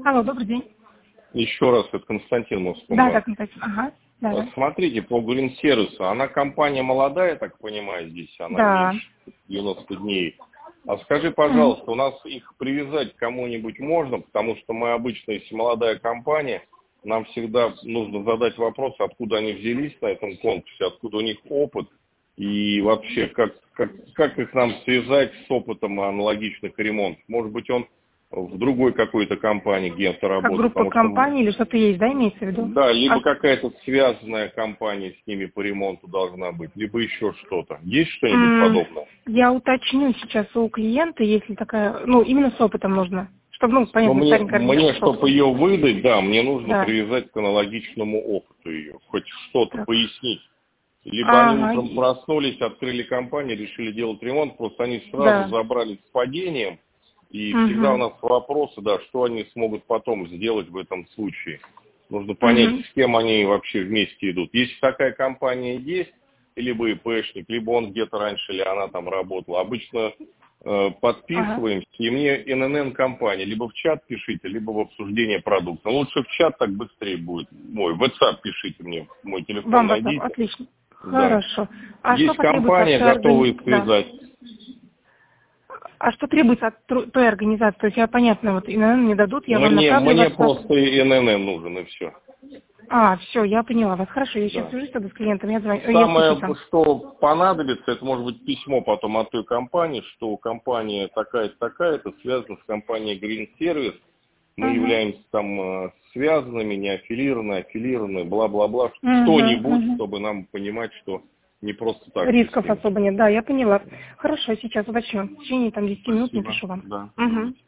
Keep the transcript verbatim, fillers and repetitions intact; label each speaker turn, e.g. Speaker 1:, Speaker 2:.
Speaker 1: Алло, добрый день.
Speaker 2: Еще раз, это Константин Москва.
Speaker 1: Да, да, Константин, ага. Да, да.
Speaker 2: Смотрите, по Green Service, она компания молодая, я так понимаю, здесь она
Speaker 1: Да.
Speaker 2: меньше девяноста дней. А скажи, пожалуйста, у нас их привязать к кому-нибудь можно, потому что мы обычно, если молодая компания, нам всегда нужно задать вопрос, откуда они взялись на этом конкурсе, откуда у них опыт, и вообще, как, как, как их нам связать с опытом аналогичных ремонтов. Может быть, он в другой какой-то компании где-то
Speaker 1: Как
Speaker 2: работает.
Speaker 1: группа
Speaker 2: Потому что,
Speaker 1: компаний или что-то есть, да, имеется в виду?
Speaker 2: да, либо
Speaker 1: А,
Speaker 2: какая-то связанная компания с ними по ремонту должна быть, либо еще что-то. Есть что-нибудь
Speaker 1: м,
Speaker 2: подобное?
Speaker 1: я уточню сейчас у клиента, если такая, ну, именно с опытом нужно. Чтобы, ну,
Speaker 2: Но
Speaker 1: понятно,
Speaker 2: мне,
Speaker 1: старенькая
Speaker 2: мне,
Speaker 1: организация с
Speaker 2: чтобы
Speaker 1: опытом.
Speaker 2: ее выдать, да, мне нужно
Speaker 1: Да.
Speaker 2: привязать к аналогичному опыту ее, хоть что-то
Speaker 1: Так.
Speaker 2: пояснить. Либо они
Speaker 1: Ага,
Speaker 2: утром
Speaker 1: и-
Speaker 2: проснулись, открыли компанию, решили делать ремонт, просто они сразу
Speaker 1: да.
Speaker 2: забрались с падением, и всегда у
Speaker 1: Угу.
Speaker 2: нас вопросы, да, что они смогут потом сделать в этом случае. Нужно понять,
Speaker 1: Угу.
Speaker 2: с кем они вообще вместе идут. Если такая компания есть, либо ИПшник, либо он где-то раньше, или она там работала, обычно э,
Speaker 1: Ага.
Speaker 2: подписываемся, и мне эн эн эн-компания, либо в чат пишите, либо в обсуждение продукта. Лучше в чат, так быстрее будет. Мой, в WhatsApp пишите мне, мой телефон
Speaker 1: Вам WhatsApp,
Speaker 2: найдите.
Speaker 1: отлично.
Speaker 2: Да.
Speaker 1: Хорошо. А что
Speaker 2: Есть
Speaker 1: потребуется от
Speaker 2: компания,
Speaker 1: той
Speaker 2: готовая
Speaker 1: организации?
Speaker 2: их
Speaker 1: Да.
Speaker 2: связать.
Speaker 1: А что требуется от тру- той организации? То есть я, понятно, вот эн эн эн мне дадут, я вам
Speaker 2: Мне,
Speaker 1: направлю
Speaker 2: мне
Speaker 1: WhatsApp.
Speaker 2: просто эн эн эн нужен, и все.
Speaker 1: А, все, я поняла вас. Хорошо, я сейчас
Speaker 2: Да.
Speaker 1: свяжусь тогда с клиентом, я, звоню, я
Speaker 2: Самое,
Speaker 1: спущусь там.
Speaker 2: что понадобится, это может быть письмо потом от той компании, что компания такая-то, такая-то связана с компанией Green Service. Мы
Speaker 1: Угу.
Speaker 2: являемся там э, связанными, не аффилированы, аффилированы, бла-бла-бла.
Speaker 1: Угу,
Speaker 2: Что-нибудь,
Speaker 1: угу.
Speaker 2: чтобы нам понимать, что не просто так мы с
Speaker 1: Рисков
Speaker 2: ними.
Speaker 1: особо нет, да, я поняла. Хорошо, сейчас уточню. В течение там десяти минут
Speaker 2: Спасибо.
Speaker 1: напишу вам.
Speaker 2: Да.
Speaker 1: Угу.